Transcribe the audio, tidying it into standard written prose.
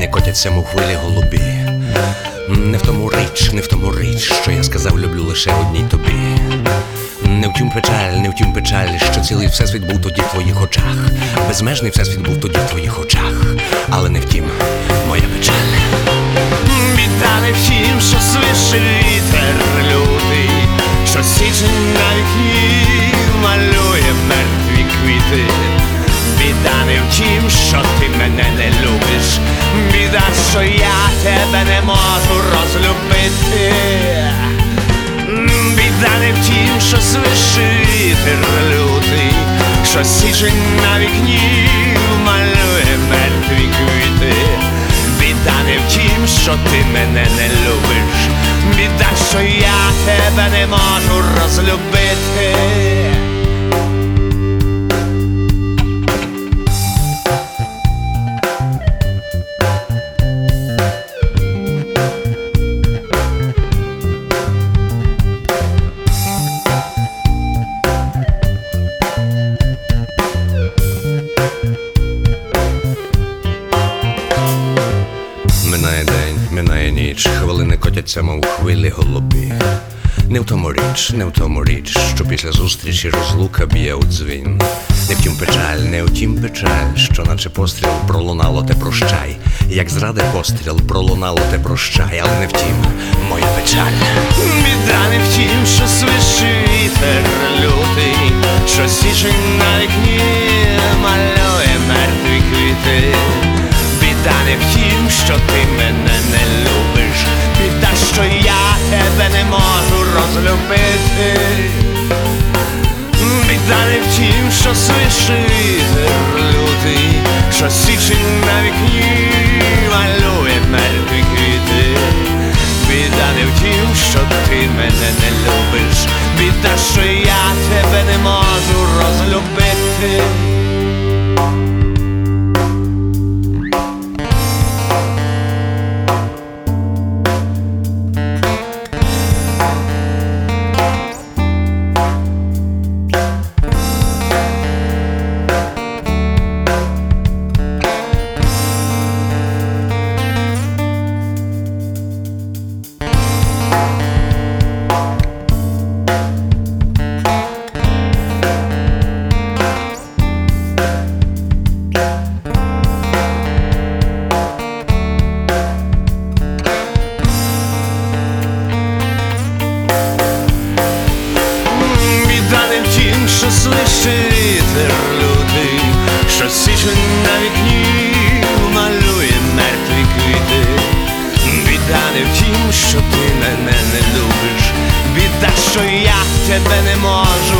котяться, мов хвилі голубі. Не в тому річ, що я сказав, люблю лише одній тобі. Не втім печаль, що цілий всесвіт був тоді в твоїх очах. Безмежний всесвіт був тоді в твоїх очах. Але не втім, моя печаль. Біда не втім, що свише вітер лютий, що січень на вікні малює мертві квіти. Біда не втім, що ти мене не любиш. Біда, що я тебе не можу розлюбити. Біда не втім, що свише вітер лютий, що січень на вікні малює мертві квіти. Біда не втім, що ти мене не любиш. Біда, що я тебе не можу розлюбити. Минає день, минає ніч, хвилини котяться, мов хвилі голубі. Не в тому річ, що після зустрічі розлука б'є у дзвін. Не втім печаль, що наче постріл пролунало те прощай. Як зради постріл пролунало те прощай, але не втім, моя печаль. Біда не втім, що свише вітер лютий, що січень на вікні малює мертві квіти. Біда не втім, що ти мене не любиш. Біда, що я тебе не можу розлюбити. Біда не втім, що свише вітер лютий, що січень на вікні малює мертві квіти. Біда не втім, що ти мене не любиш. Біда, що я тебе не можу розлюбити. Що свише вітер лютий, що січень на вікні малює мертві квіти. Біда не втім, що ти мене не любиш. Біда, що я тебе не можу